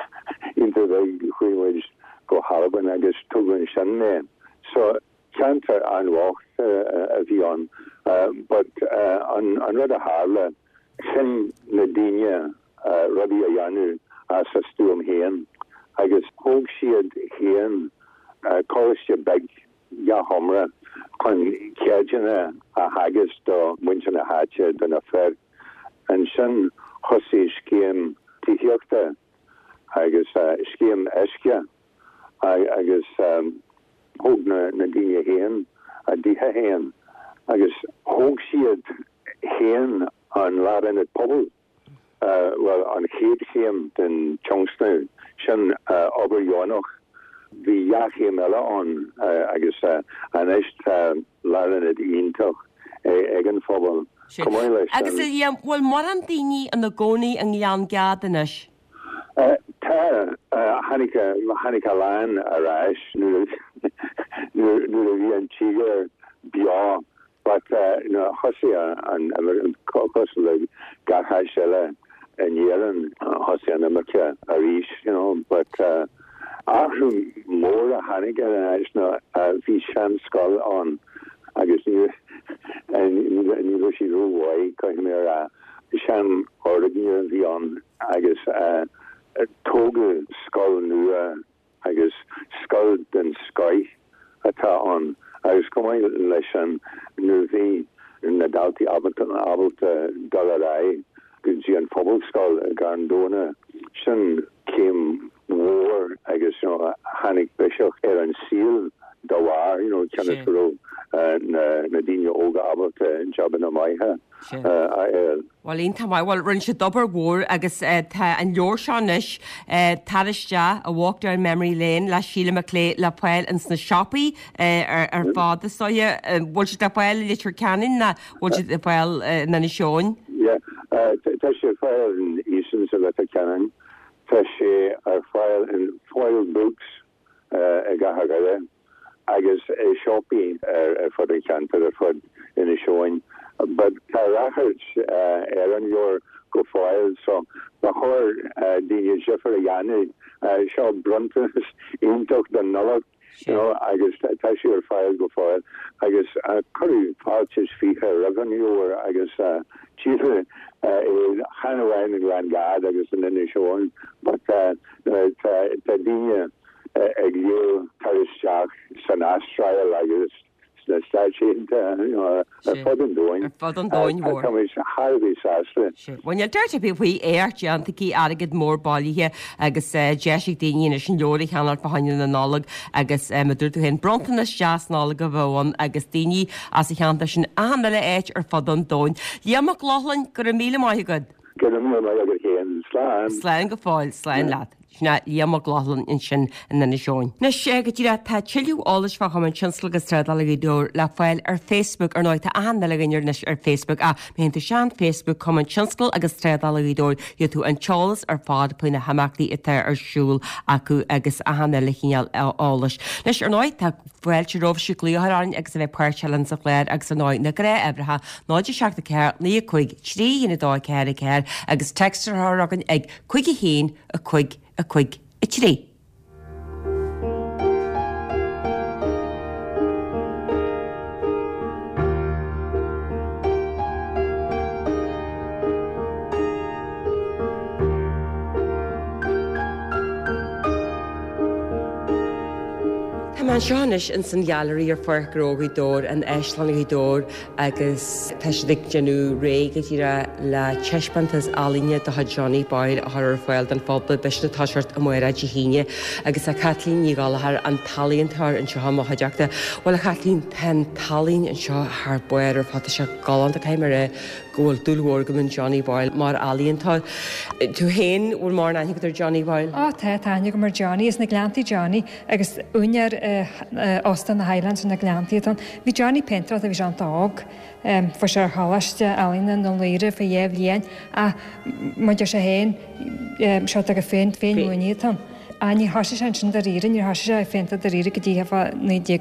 the huimage go halavan agus tugan shanne so canter an walk a vion but on another harla sin nadinia rabi ayanu as a stuum heen agus hoog siad heen college beg ya homra kon kejana a haggis do winchen a hatche den a fer and sin hosi skiem tihiokta agus skiem eskia agus hoog na dinge heen a diha heen agus hoog siad heen an larin het pobl well an heed heen den Chongstone sin ober jonoch vi jachem ella on agus an echt larin het intoch egen pobl agus well mar an daoine an na gcónaí an Glean Gad inis tá Hannica Lan aráis nu a bhí an tígar bia but hosi an cocos le garha shella and yeran hosi an America arish but after more Hannica vi shan skull on agus ni and she ro why kahimera shan origin vi on agus toge skull nu agus skull den sky ata on agus komai leshan nu vi na dalti abelt dollarai gunji an pobl skull gandona shan came war agus Hannick Bishop an seal dawar chanatro nadine oga abelt job na maiha Well on tá bhil run se dobar mhór agus tá an leor seanis tariste a walk down memory lane le Sheila McClay le Pail an sna shoppi ar fáda soia bhil se Pail litir canin na bhil se Pail na na seoin? Yeah, tá sé fáil in Easton sa le canin tá sé ar fáil in foil books a gahagada agus shoppi ar fod an cantar ar fod in a seoin. But Carachers an your go foil so the whole the Jeffrey Yanni Shaw Brunton intook the nullock I guess tashi or file go foil I guess curry pouches fee her revenue or I guess chief Hanawan and Grand Guard I guess in the show but Tadinia Egyo Tarishak Sanastria I guess na staisiint fodin doin mhór. Harvey sasle. When you're dirty be we airt an ki agad mór bailíthe agus jeisig daine sin leorí cheannar behain na nálag agus dúirú hen brontan na seaas nála go bhhain agus daine as I cheanta sin ahamile éit ar fodon dóin. Líamach láhlainn gur 1,000 maithigad. Gur 1,000 maithigad chéan sláin. Sláin go fáil, sláin leat. na líam glálan in sin in na seoin. Na sé go dtí tá tiú álas fa man tinslagus tredal dúr le fáil ar Facebook ar 9 anla ginir nes ar Facebook a ménta sean Facebook com an tinscal agus tredal dúr jo tú an Charles ar fád puoine haachtaí ite arsúl acu agus ahanana le chéal álas. Nes ar 9 tá bhfuil se roh siú glúthráin agus a bheith puirselan sa léir agus an 9 na gré ebretha náidir seach ceir ní chuig trí ina dá ceir a ceir agus textarthragan ag chuig a hín a chuig a trí. Man seanis in san gallery ar fuirrógaí dór an eislannaí dór agus teisdig genú réige tíra le teispantas alíne de ha Johnny Boyle a thar fáil an fábal besna táisiart a muire de híine agus a Kathleen nígáilthar an talíontar an seo haideachta bhil a Kathleen ten talín an seo th buir ar fata se galant a caiimar ggóil dúlhórgam Johnny Boyle mar alíontá. Tú héin bhfuil mar naithnig ar Johnny Boyle? Táine go mar Johnny is na glantaí Johnny agus únear Austin na Highlands na glantíán. Bhí Johnny Pentra a bhí an tág for se hálaiste alína nó léire fa dhéh líon a muidir se héin seo a go féinúíán. A ní hasise an sin ríre, ní hasise a fénta a ríre go dtíhefa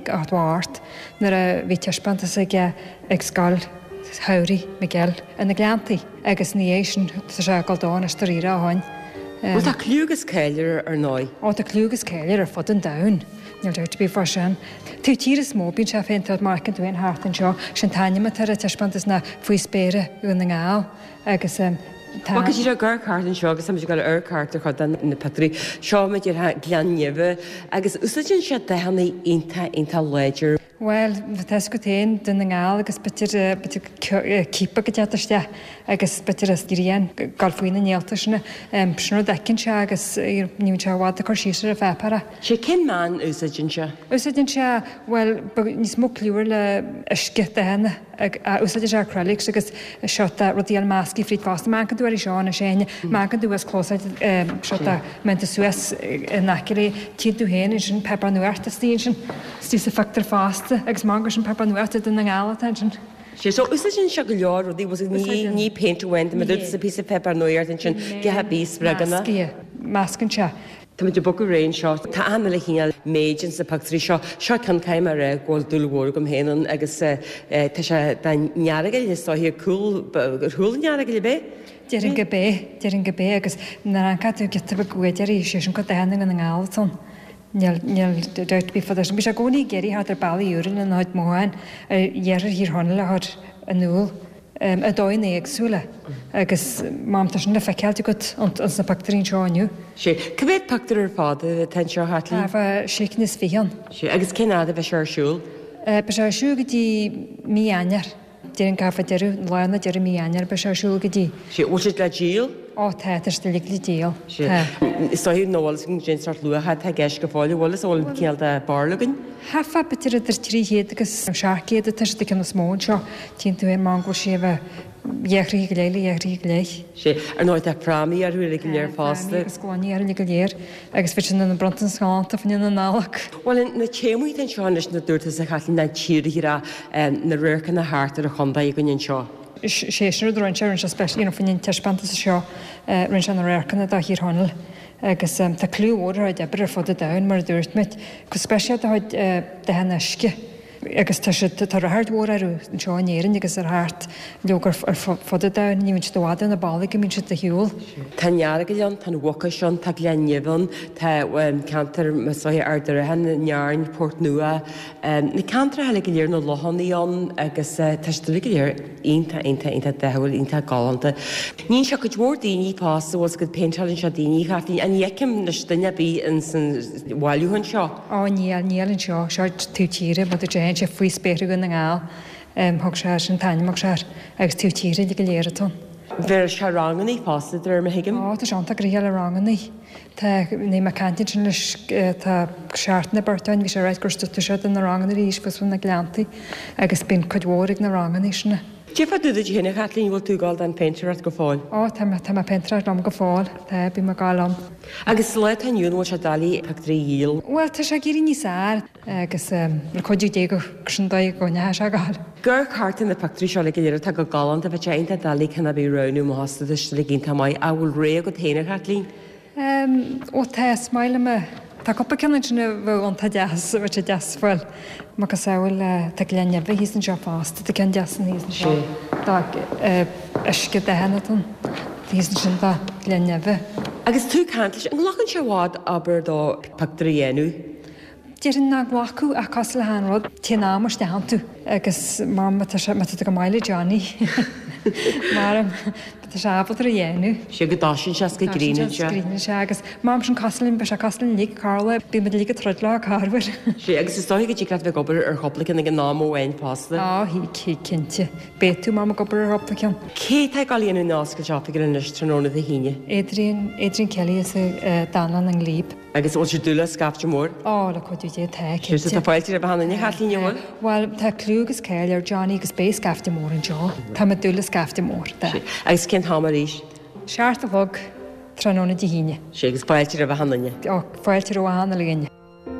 9 nar a bhí teispanta ag sáil Haurí Miguel in na glantaí agus níéis se gáildáin a ríre a háin. Bhil tá clúgus céilear ar 9? Tá clúgus céilear ar fod an dain. Níl dúirt bí far sin. Tú tíra smóbín se féintad marcan tú an háart an seo sin taine tar a teispantas na faoi spéire ú na ngáil agus Agus í ggurcart an seo agus sam go arcart chu na Patrí seo me ar gleannimh agus úsaidir se dehanna inta léidir. Well, bheit go téin den na ngáil agus betir cípa go deataiste agus betir a stííon galfuoine néalta sinna sinú decinn se agus ní tehád a chu síir a bhepara. sé cin man úsaidir se? Úsaidir se well níos mó clúir le isce hena úsaidir se acrylics agus seo rodíal máscí fríd fásta má can dúir seán a séine má can dúas clósaid seo menta suas nacirí tíadú héana sin pepar nuirta stíon sin tí sa factar fásta agus mágur sin pepar nuirta den na ngála sin. So úsaidir se go leor rodí was ní peinthaint me dút sa pí pepar nuirta sin gethe bís breganna? Máscan se. Tá de bo réin seo Tá anna le chéal méidin sa pactrí seo can caiimar ggóil dúlhór gom héan agus tá se nearagail is hí thuúlnearagail le bé? Dearan go bé agus na an catú geta a goidir í sé sin go déna an ngáilton. Níl deit bí fadidir sin bhí se gcónaí geirí hat ar bailí úrin an áid móin dhearar hír hána le thud a núl. A dóin éagsúla agus mámta sin le feiceilta go an na pactarín seáinniu. sé Cibéad pactar ar fáda ten seo hatlaí? Bh séicnas fian. Agus cinnáda bheith searsúil? Be se siú go dtí míanar. Dé an cafa deú lána de míanar be se siú go dtí. sé úsid le díal? Táidir de lig le díal. Istáú nóhil sin géart luathe tá gceis go fáil bhlas óil céal a barlagan? Hafa betir idir tríhéad agus seaacéad a tuiste an smóin seo tí tú má go sé bheith dhéchrí go léile dhéchrí go léich. sé ar náid ag práí ar thuúla go léir fásta. Agus gláí ar le go léir agus fi an brontan sáánta fan na nálach. Well na témuid an seánis na dúirta a chalinn na tíirihírá na ruircan na háart ar a chundaí gonn seo. Séisiú droin se se speisií fanin teispanta seo rinn an récanna a hír honal agus tá clúór a debre fod a dain mar dúirtmid, go speisiad a de henneisce agus tar a hardhórarú an seánéirin agus ar háart legur ar fod a dain ní minn doáda na bailige mín si a hiúil. Táneara go leon tan bhacha seán tá leanniuhan tá cantar mesáí ardar a hen nearin Port Nua. Na cantar heile go léir nó lohannaíón agus teistúla go léir inta dehfuil inta galanta. Nín se go mór daoine pása bhil go péintalinn se daoine chatíín an dhéicim na duine bí in san bháilúhann seo. Níl seo seit tú tíre bud a sé faoi spéir go na ngáil thug se sin taineach se agus tú tíre go léiretón. Bhir se ranganí pása ar me hiigim? Tá seanta go réal ranganí. Tá ní me cantin sin leis tá seaart na Bertáin bhí sé réid gursta se na rangan ríos go na gleantaí agus bin chuidhórig na ranganí sinna. Jefa dúid héna chatlín bhfuil tú gáil an Pinterest go fáil. Tá Pinterest am go fáil tá bí mar gálam. Agus le aniuúil se dalí pectrí díal. Well tá sé gurí ní sár agus codú dé go sindaid go nethe se gáil. Gur cartain na pectrí seo le léir tá go gálan a bheit einta dalí chena bhí ranú másta le ginn tá maiid a bhfuil ré go téna chatlín. Ó tá smaile me. Tá coppa ceanna sinna bh an tá deas bhir sé deasfuil má go saoil tá lenne bh híos an seo fásta tá cean deasan híos na seo Tá isce dehanatún híos sin dá lenne bh. Agus tú cantais an lachan se bhád aber dá pectríhéú. Déir na ghlaú a cos le hanród tí námar de hanú agus má go maiile Johnny mar Tá sé abal a dhéanú. sé go dásin se go gríine se agus mám sin caslinn be se caslinn lí Carla bí me lí trod le carhar. sé agus is dóigh go tí grad bh gobar ar choplacan ag an námhhain pasta. Hí cinnte. Béú má gobar ar hopla cean. Cé tá gáíonú náca seapa go in tróna a híine. Éidirn Kelly is dalan an líb. Agus ó sé dúla scafte mór? Le chuú dé te. Tá fáiltíar a bhana ní chalíneháil? Well tá clúgus céil ar Johnny agus bé scafte mór an Joe. Tá me dúla scafte mór. Agus cin hamaríis? Seart a bhog tróna de híine. sé agus fáiltíar a bh hanaine? Fáiltir ó hána le gine.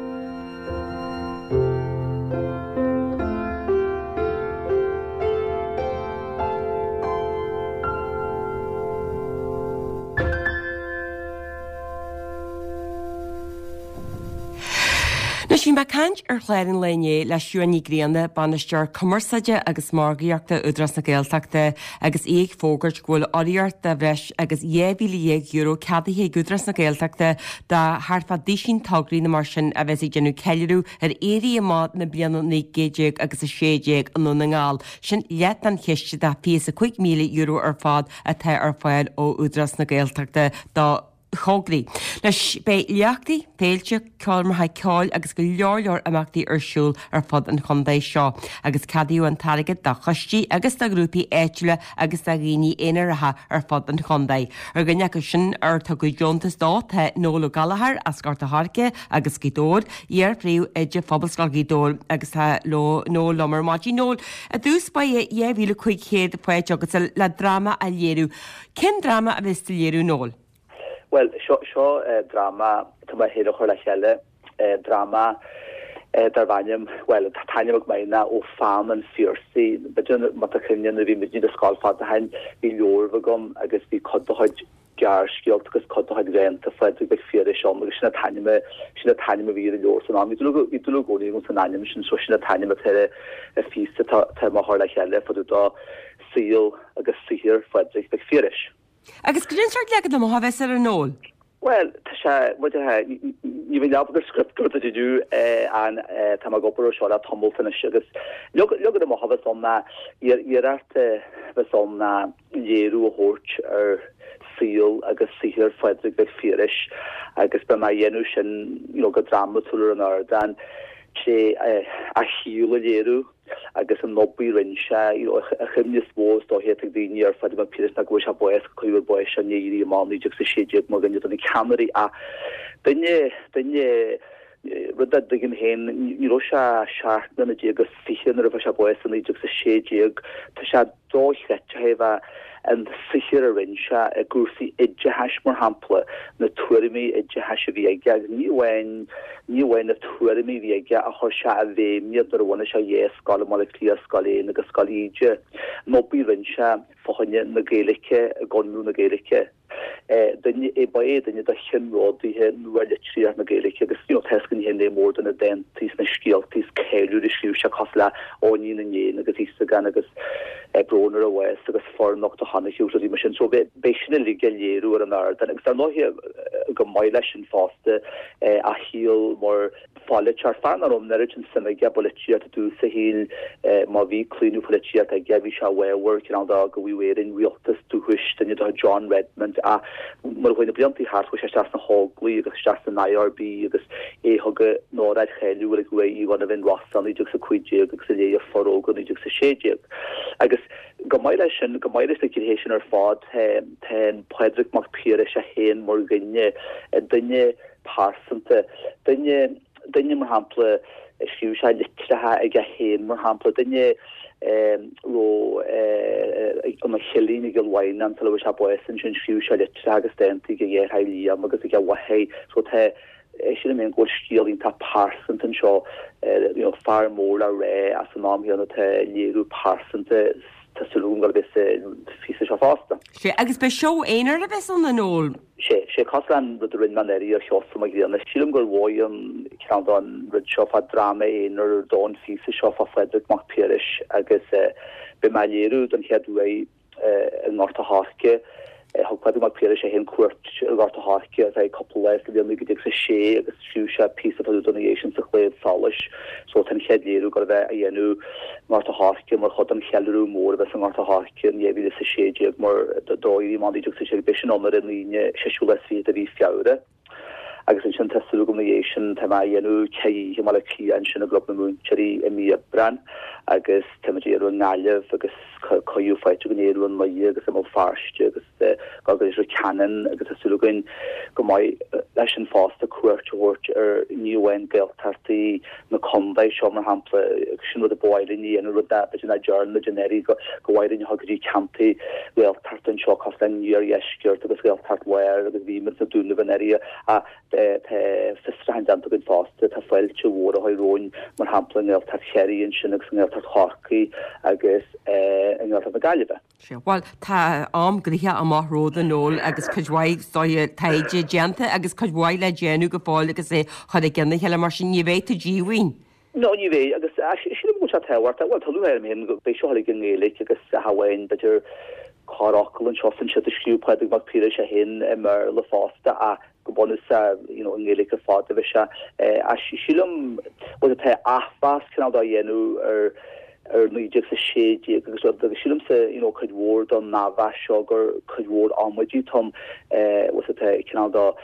Bhí me cant ar chléirn lené le siúaní gréanana banisteir cumarsaide agus margaíoachta udras na Gaeltachta agus éag fógurt ghfuil oríart a bheis agus €1,000 cadhé gudras na Gaeltachta dá harfa dísin tagraí na mar sin a bheits genú ceirú ar éí mád na blianana na géideag agus a séideag an na ngáil sin leat an cheiste dá €5,000 ar fád a the ar fáil ó udras na Gaeltachta dá chograí. Leis bé leachtaí péilte ceáilmar ha ceáil agus go leor amachtaí arsúil ar fod an chundaid seo, agus cadíú an tarigad dá chostí agus tá grúpaí éitiile agus tá rií éanaratha ar fod an chundaid. Ar gneacha sin ar tá go Jontas dá the nóla galahar as garta harce agus gidóir, ar príú idir fphobal gidóir agus tá nó lomar mátí nóil. A dús ba €1,000 chéad poid agus le drama a léirú. Cin drama a bheits léirú nóil? Well, seo drama tá héad chuir le cheile drama dar bhaim well taine meina ó fám an fiorsaí mat a chuine a bhí mid a sáilfá a hain bhí leorh gom agus bhí codaid gear scialt agus codaid rénta fed be fiir seom agus sinna taine bhí a leor san ám íú gcóí gon san aim sin so sinna taine teire a físta tá mar le cheile fodú dá síl agus sihir fedrich be firis. Agus go dtart legad am haheits ar an nóil? Well, tá sé ní bhín leabbar script go dú an tá gopur seo a tomultain agus legad am haheith somna iarart bheit somna léirú a hort ar síl agus sihir fedrich be firis agus be mai dhéanú sin go drama túir an ardan sé a hiúla léirú agus an nobí rinse a chymni spós dá hé daine ar fed pí na go a boes chuúr bois a néí máí sa séideag mar gan an Canarí a dunne rud gin hen ní se seaartna na agus fichan ar a boes an sa séideag tá se dóchete heh an sihir a rinse a gúsaí idde heis mar hapla na tuairimi idde heis a bhíige níhhain na tuairimi bhíige a chu se a bhéimiad ar bhna se dhé scala má lí a scalé agus scalíide nóbí rinse fáhanne na Gaeilge a gonú na Gaeilge. Dunne é ba dunne a chinrádíthe nuile tríar na Gaeilge agus tescin hen é mór den a den tís na scialtís céú de sliú se cosla óí na né agus tí gan agus bronar a Wes agus fornocht a hanna hiúí mar sin so be sinna lige léirú ar an ard an agus nóhi go mai leis sin fáste a híal mór fáile ar fan arm ne sin sanna ge boltíart a dú sa híl má bhí clíú políart a gebhí se wehar an da go bhíhéin rialtas dúhuiist danne a John Redmond a mar chuoine blianttí hart chu sé na háglí agus te na IRB agus éthga nóid cheú a go í gan a bhín Rossan idir sa cuiide agus sa lé a forrógan idir sa séideag agus go maiile sin go maiile na hééis sin ar fád ten pedric mac pire se héin mar gnne dunne pásanta dunne mar hapla fiú se litrathe ag a héin mar hapla dunne ro an chelínig gilhain an tal se buin sin fiú se le agus dentí go dhé hailí agus go wahé so te sin mé go stílín tá parsant an seo far mór a ré as an náam hianna te léú parsante Tasulúngal bis fi se fásta. sé agus be seo éar a bes an nóil. sé Coslan rud rin man éí ar seos a gríanna sílim gur bhim cean an rud seo a drama éar dá fi seo a Frederick McPeirish agus be me léú an headú an Norta Háke hagpad McPeirish hen cuat Norta Háke as couple leis go mé dig sé agus fiú se piece of donation sa chléad sális so tan head léú go bheith a dhéanú Norta Háke mar chod an cheú mór bheits an Norta Háke an éhí sa séidir mar dóí man sé bis an in líne séisiú leis fi a ví fiáre. agus sin testation te dhéanú cé mal an sin a glob na múnseí i mí brenn agus teéú ngáileh agus coú feite go éú an mai agus am farste agus gagus canan agus asúgain go mai leis an fásta cuairteirt ar níhain geiltartaí na conbeh seo mar hapla sin a báirí an ru be na journal generí go bhhairn hagarí camptaí geiltartan seo cos le níor eisceart agus geiltarthair agus bhímar a dúna bhanéria a fistrain an gin fásta tá foiilte hór a haróin mar hapla tar cheíonn sin agus tar chácaí agus an na galibeh. Well tá am gríthe am máthród an nóil agus chuidhhaid taide déanta agus chuidhhaid le déanú go fáil agus é chud gnne heile mar sin níhéit a ddíhain. No ní bvé agus sin mu tehhar bhil talúir mé go bé seála gin éala agus hahain beidir choráil an seosan si a sciúpaid mag pí a hen mar le fásta a go bonus ngélik fáda vi se a sílum was te afas kan da dhéennn ar nuidir sa sédí agus sílum se chuidhór an náha segur chuidhór amidí tom was te kan da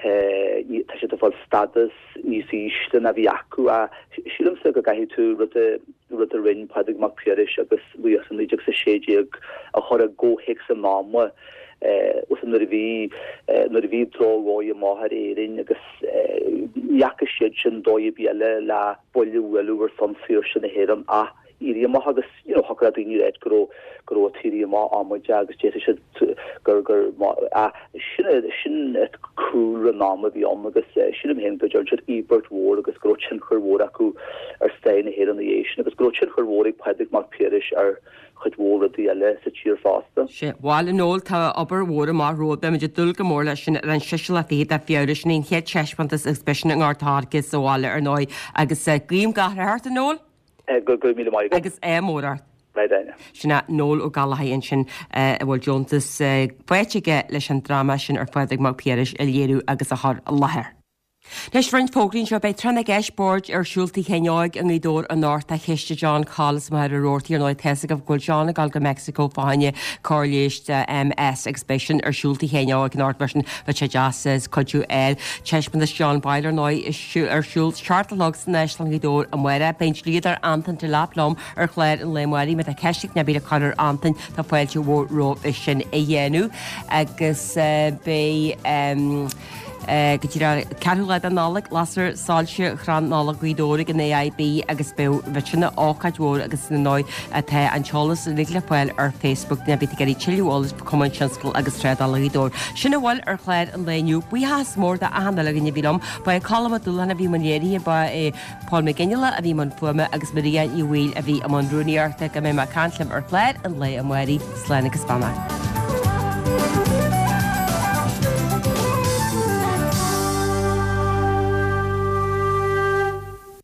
te sé fá status níos íiste na bhí acu a sílum se go gahi tú ru a rinn padig mag Pieris agus lu an nuidir sa sédí a chor a ggóhéic sa náma was an ví droói máhar érin agus jakke si sin dói bele le bolúwer san fir sin a héan a iri ma agus ha ní réit go tíri má amide agus sé gur a sin et cool an náma bhí am agus sin hen go George Ebert War agus grochin churhór acu ar stein a hé an éisi agus grochin churhórig pedig mar Pieris ar chuidhóra eile sa tír fásta. sé bháil an nóil tá obair hóra mar ród be meidir dul go mór lei sin an siisiil a féad a fiáris sin héad teispantas expression an gátágus óháile ar 9 agus gríim gathart an nóil? Go mí mai agus mór. Sinna nóil ó galhaon sin bhfuil Johntas foiitige leis an drama sin ar foiidig mag Pieris a léirú agus a th lethir. Leis rint fógrinn seo beit trena gceisbord ar siúltaí chéineáig an idór an náirt a cheiste John Callas mar a róirtaí ar 9 teasa go bhfuil John gal go Mexico fáine cáléist MS Exhibition ar siúltaí chéineáig an náirt versin be sé jazzas codú eil teispan John Bailer 9 ar siúlt chartalog san National idór a muire beint líadar antan de láplom ar chléir an lemuirí me a ceiste na bíad a chuir antan tá foiilte bhór ró sin a dhéanú agus bé go ceúla an nálaigh lasar sáilte chran nála guidóra an AIB agus be bhena ácaidhór agus na 9 a the anseolalas lig le foiil ar Facebook na bit geí tiúolalas Common Chancel agus tredal idór. Sinna bhil ar chléir an léniu, bu has mór a ahanana gine bhím ba calma dúlanna bhí manéirí ba Paul McGinile a bhí man fuime agus maria i bhil a bhí am an rúníarta go mé mar canlam ar chléir an lé am muirí sléna go Spáine.